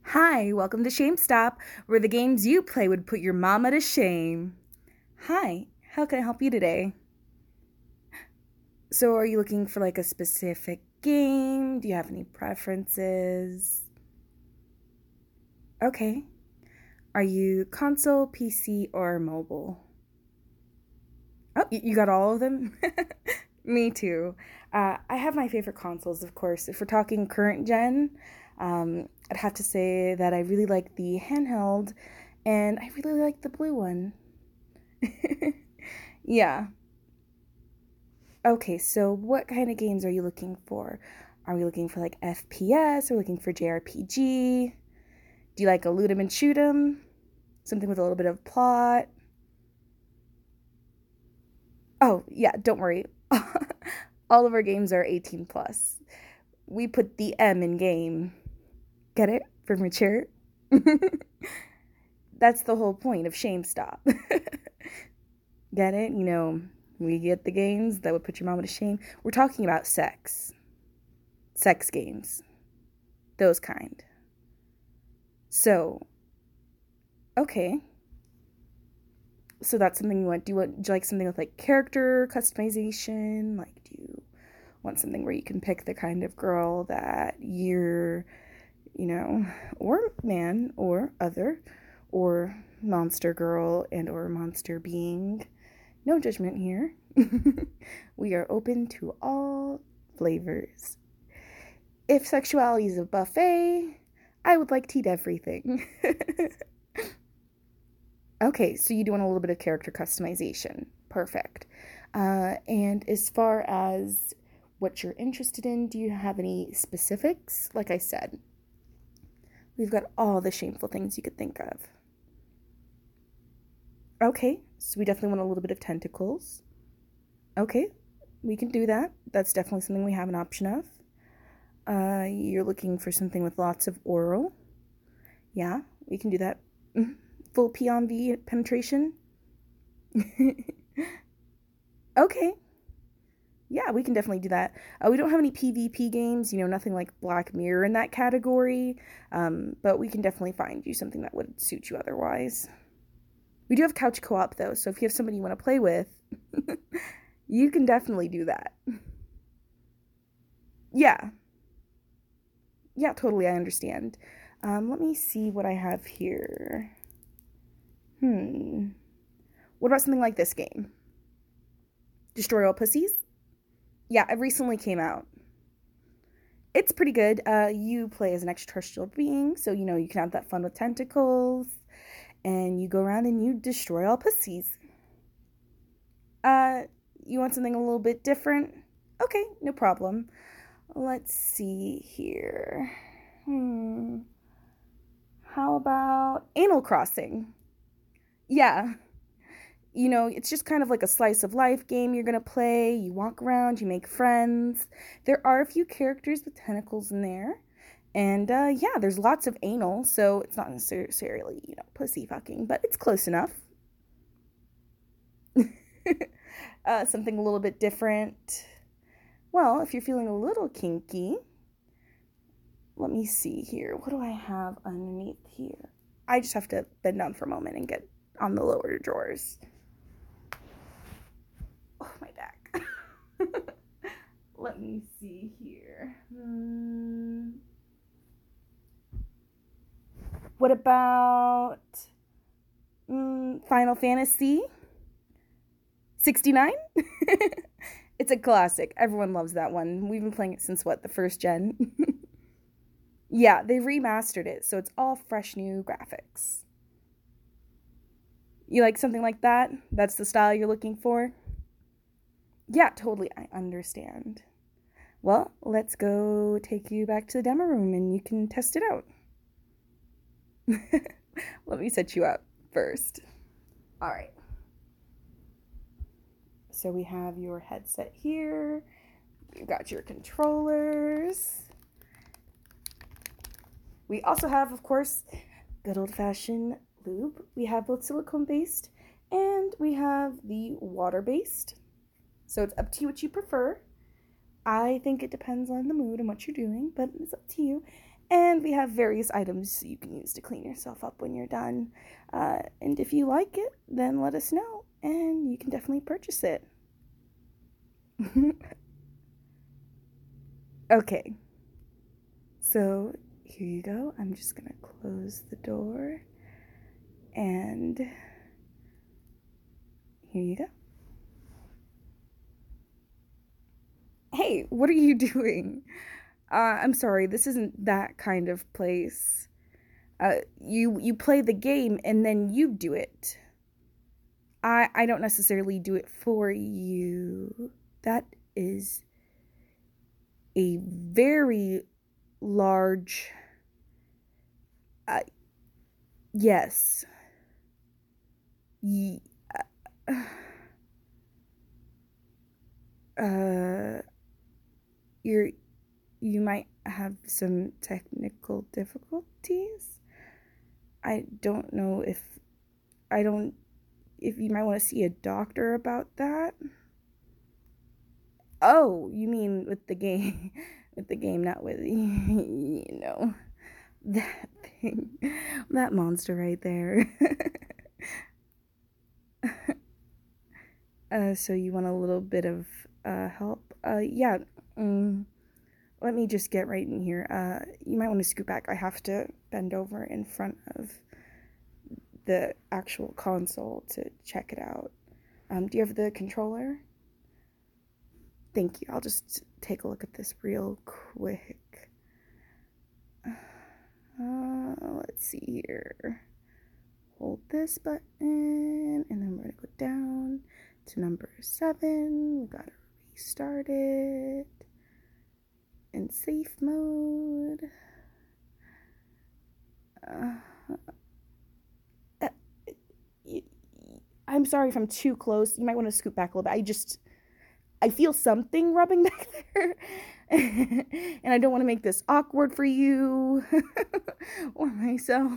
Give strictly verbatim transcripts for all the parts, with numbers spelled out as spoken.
Hi, welcome to Shame Stop, where the games you play would put your mama to shame. Hi, how can I help you today? So, are you looking for like a specific game? Do you have any preferences? Okay. Are you console, P C, or mobile? Oh, you got all of them? Me too. Uh, I have my favorite consoles, of course. If we're talking current gen, um, I'd have to say that I really like the handheld, and I really like the blue one. Yeah. Okay, so what kind of games are you looking for? Are we looking for like F P S or looking for J R P G? Do you like a loot 'em and shoot 'em? Something with a little bit of plot? Oh, yeah, don't worry. All of our games are eighteen plus. We put the M in game. Get it? For mature? That's the whole point of Shame Stop. Get it? You know, we get the games that would put your mama to shame. We're talking about sex. Sex games. Those kind. So, okay. So that's something you want. Do you want, do you like something with like character customization? Like, do you want something where you can pick the kind of girl that you're, you know, or man, or other, or monster girl and or monster being? No judgment here. We are open to all flavors. If sexuality is a buffet, I would like to eat everything. Okay, so you do want a little bit of character customization. Perfect. Uh, and as far as what you're interested in, do you have any specifics? Like I said, we've got all the shameful things you could think of. Okay, so we definitely want a little bit of tentacles. Okay, we can do that. That's definitely something we have an option of. Uh, you're looking for something with lots of oral. Yeah, we can do that. Full P on V penetration. Okay. Yeah, we can definitely do that. Uh, we don't have any PvP games, you know, nothing like Black Mirror in that category, um, but we can definitely find you something that would suit you otherwise. We do have couch co-op, though, so if you have somebody you want to play with, you can definitely do that. Yeah. Yeah, totally, I understand. Um, let me see what I have here. Hmm. What about something like this game? Destroy All Pussies? Yeah, it recently came out. It's pretty good. Uh, you play as an extraterrestrial being, so you know you can have that fun with tentacles, and you go around and you destroy all pussies. Uh, you want something a little bit different? Okay, no problem. Let's see here. Hmm. How about Animal Crossing? Yeah. You know, it's just kind of like a slice of life game you're going to play. You walk around, you make friends. There are a few characters with tentacles in there. And uh, yeah, there's lots of anal, so it's not necessarily, you know, pussy fucking, but it's close enough. uh, something a little bit different. Well, if you're feeling a little kinky, let me see here. What do I have underneath here? I just have to bend down for a moment and get on the lower drawers. Oh, my back. Let me see here. Hmm. What about mm, Final Fantasy sixty-nine? It's a classic. Everyone loves that one. We've been playing it since what, the first gen? Yeah, they remastered it, so it's all fresh new graphics. You like something like that? That's the style you're looking for? Yeah, totally. I understand. Well, let's go take you back to the demo room and you can test it out. Let me set you up first. All right. So we have your headset here. You've got your controllers. We also have, of course, good old-fashioned lube. We have both silicone-based and we have the water-based. So it's up to you what you prefer. I think it depends on the mood and what you're doing, but it's up to you. And we have various items you can use to clean yourself up when you're done. Uh, and if you like it, then let us know, and you can definitely purchase it. Okay, so here you go. I'm just gonna close the door, and here you go. Hey, what are you doing? Uh, I'm sorry, this isn't that kind of place. Uh, you you play the game and then you do it. I I don't necessarily do it for you. That is a very large. Uh, yes. Ye- uh, uh, you're you might have some technical difficulties. I don't know if I don't if you might want to see a doctor about that. Oh, you mean with the game, with the game, not with you know that thing, that monster right there. uh, so you want a little bit of uh help? Uh, yeah. Um, let me just get right in here. Uh, you might want to scoot back. I have to bend over in front of the actual console to check it out. Um, do you have the controller? Thank you. I'll just take a look at this real quick. Uh, let's see here. Hold this button, and then we're gonna go down to number seven. We gotta restart it in safe mode. Uh, uh, I'm sorry if I'm too close. You might want to scoot back a little bit. I just, I feel something rubbing back there. And I don't want to make this awkward for you or myself.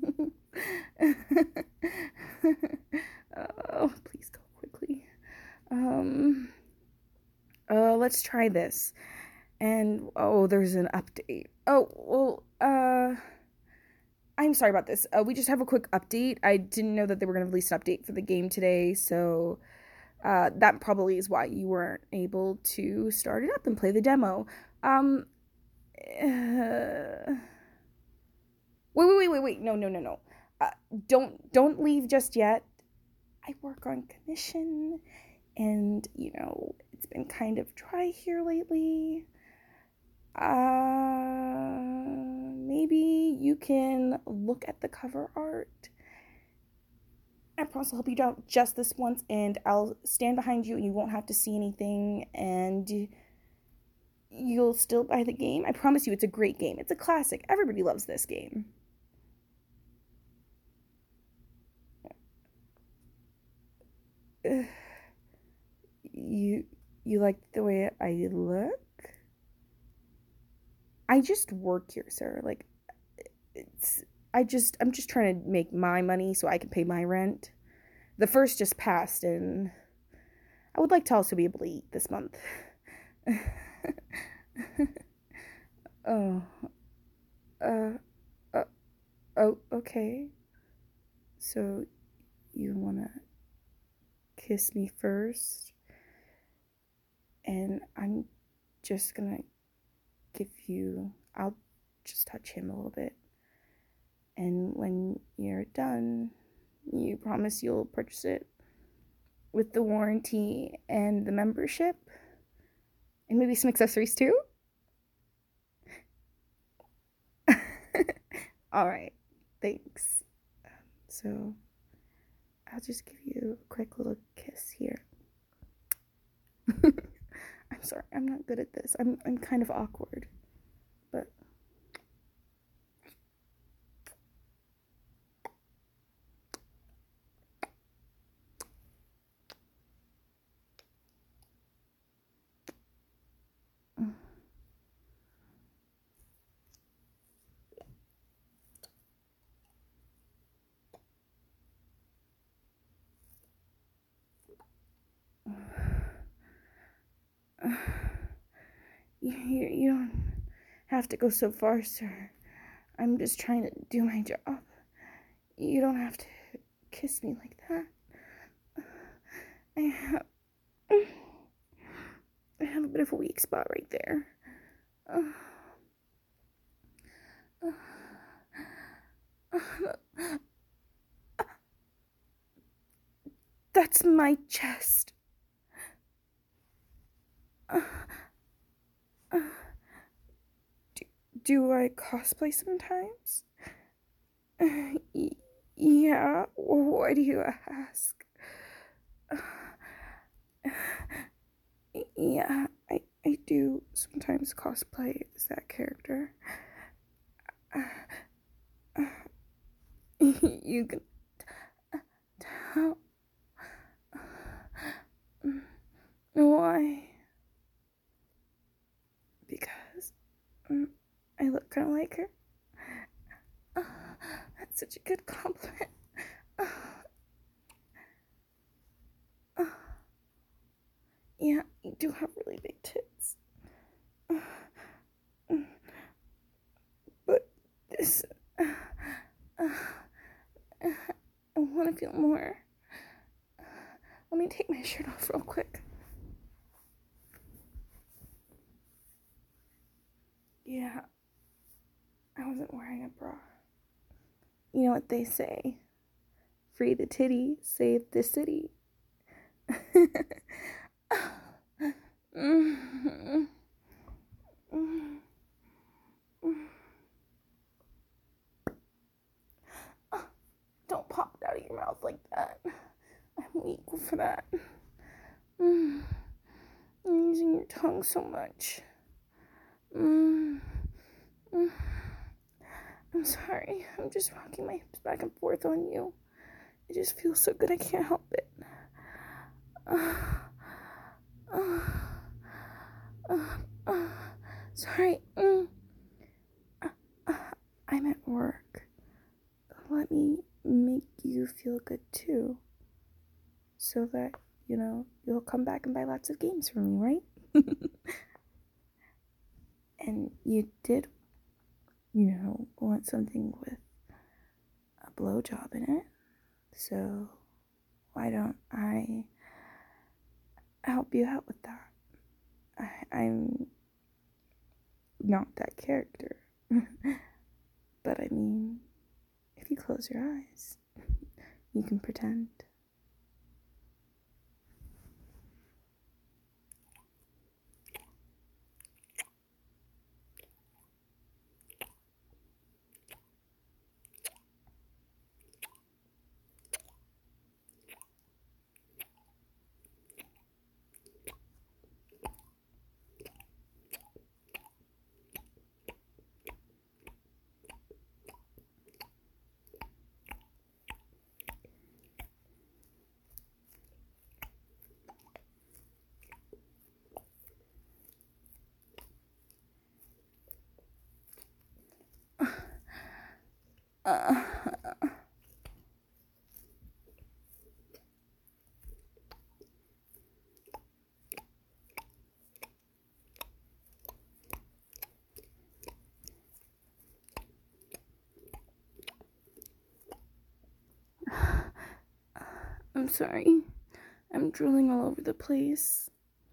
Oh, please go quickly. Um, uh, let's try this. And, oh, there's an update. Oh, well, uh, I'm sorry about this. Uh, we just have a quick update. I didn't know that they were going to release an update for the game today, so uh, that probably is why you weren't able to start it up and play the demo. Um, uh, wait, wait, wait, wait, wait. No, no, no, no. Uh, don't, don't leave just yet. I work on commission, and, you know, it's been kind of dry here lately. Uh, maybe you can look at the cover art. I promise I'll help you out just this once, and I'll stand behind you, and you won't have to see anything, and you'll still buy the game. I promise you, it's a great game. It's a classic. Everybody loves this game. Uh, you you like the way I look? I just work here, sir. Like, it's I just I'm just trying to make my money so I can pay my rent. The first just passed, and I would like to also be able to eat this month. Oh, uh, uh, oh, okay. So you wanna kiss me first, and I'm just gonna give you. I'll just touch him a little bit, and when you're done, you promise you'll purchase it with the warranty and the membership, and maybe some accessories too. All right, thanks. So I'll just give you a quick little kiss here. I'm sorry, I'm not good at this. I'm I'm kind of awkward, but you, you don't have to go so far, sir. I'm just trying to do my job. You don't have to kiss me like that. I have... I have a bit of a weak spot right there. Uh, uh, uh, that's my chest. Uh, uh, do, do I cosplay sometimes? Uh, y- yeah, why do you ask? Uh, yeah, I, I do sometimes cosplay as that character. Uh, uh, you can t- tell. Why? Because um, I look kind of like her. Uh, that's such a good compliment. Uh, uh, yeah, you do have really big tits. Uh, but this... Uh, uh, I want to feel more. Let me take my shirt off real quick. Yeah, I wasn't wearing a bra. You know what they say? Free the titty, save the city. Don't pop it out of your mouth like that. I'm weak for that. You're using your tongue so much. I'm sorry. I'm just rocking my hips back and forth on you. It just feels so good I can't help it. Uh, uh, uh, uh, sorry. Mm. Uh, uh, I'm at work. Let me make you feel good too. So that, you know, you'll come back and buy lots of games from me, right? And you did, you know, want something with a blowjob in it. So why don't I help you out with that? I, I'm not that character. But I mean, if you close your eyes, you can pretend. Uh, I'm sorry. I'm drooling all over the place.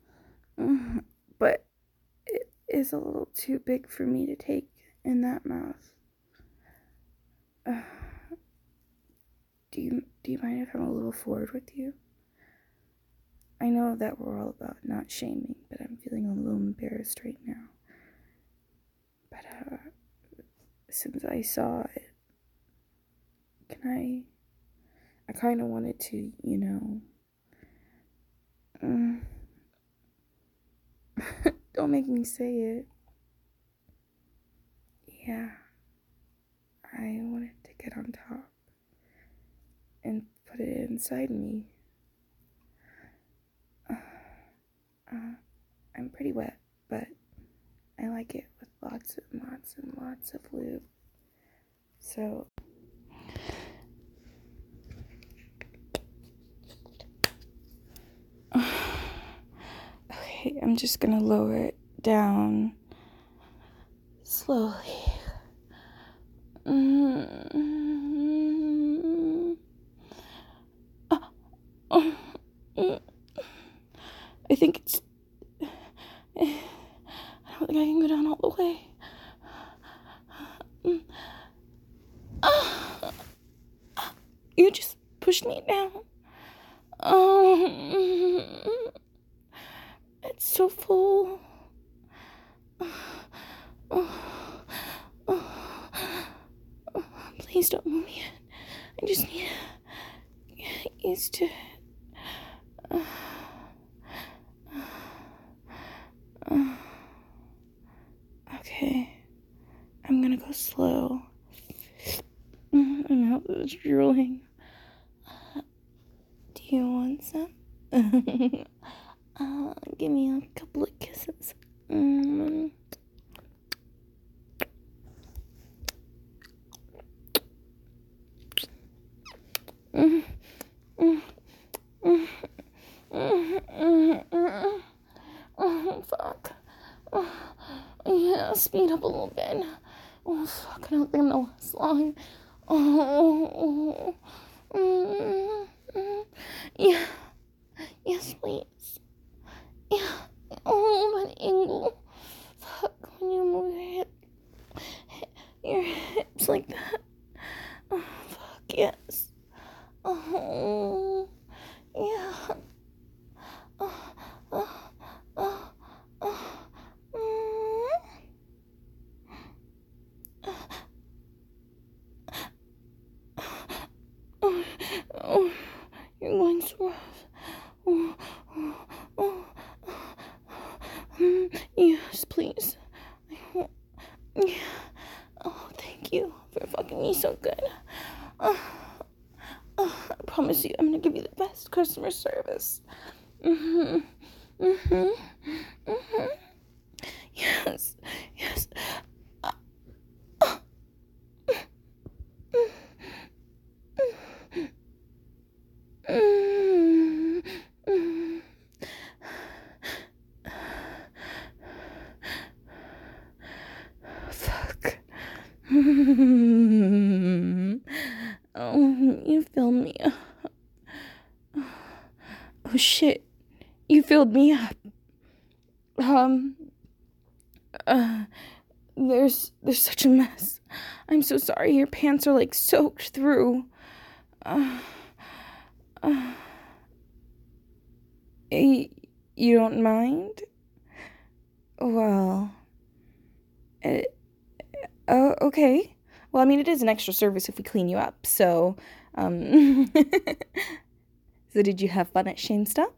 But it is a little too big for me to take in that mouth. Uh, do you do you mind if I'm a little forward with you? I know that we're all about not shaming, but I'm feeling a little embarrassed right now. But uh, since I saw it, can I? I kind of wanted to, you know. Um, don't make me say it. Yeah, I wanted to get on top and put it inside me. Uh, uh, I'm pretty wet, but I like it with lots and lots and lots of lube. So, okay, I'm just gonna lower it down slowly. I think it's... I don't think I can go down all the way. You just pushed me down. Oh, it's so full. Please don't move me. I just need to get used to it. Okay, I'm gonna go slow. My mouth is drooling. Do you want some? uh, give me a couple of kisses. Mm. Mm. Mm. Mm. Mm. Mm. Oh, fuck. Oh, yeah, speed up a little bit. Oh, fuck, I don't think I'm gonna last long. Oh, mm, mm, yeah, yes, please. Yeah, oh, my ankle. Fuck, when you move your hip, your hips like that. Oh, fuck, yes. Oh, yeah. Oh, oh, oh, oh. Oh, oh, you're going so rough. Oh, oh, oh, oh. Yes, please. Yeah. Oh, thank you for fucking me so good. Uh, uh, I promise you, I'm gonna give you the best customer service. Mm-hmm. Mm-hmm. Mm-hmm. Yes. Yes. Uh, uh, mm, mm. Fuck. Oh, you filled me up. Oh shit. You filled me up. Um uh there's there's such a mess. I'm so sorry. Your pants are like soaked through. Uh, uh you don't mind? Well, it, oh, okay. Well, I mean, it is an extra service if we clean you up, so, um, so did you have fun at Shame Stop?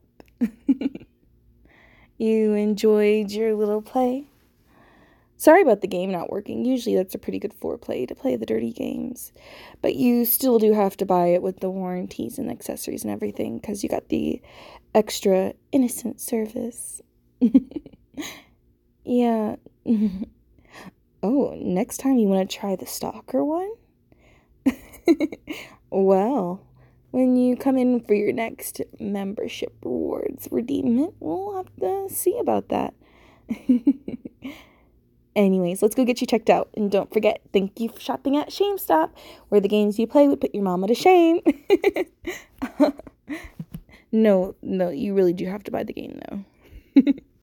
You enjoyed your little play? Sorry about the game not working. Usually that's a pretty good foreplay to play the dirty games, but you still do have to buy it with the warranties and accessories and everything, because you got the extra innocent service. Yeah. Oh, next time you want to try the stalker one? Well, when you come in for your next membership rewards redeemment, we'll have to see about that. Anyways, let's go get you checked out. And don't forget, thank you for shopping at Shame Stop, where the games you play would put your mama to shame. No, no, you really do have to buy the game, though.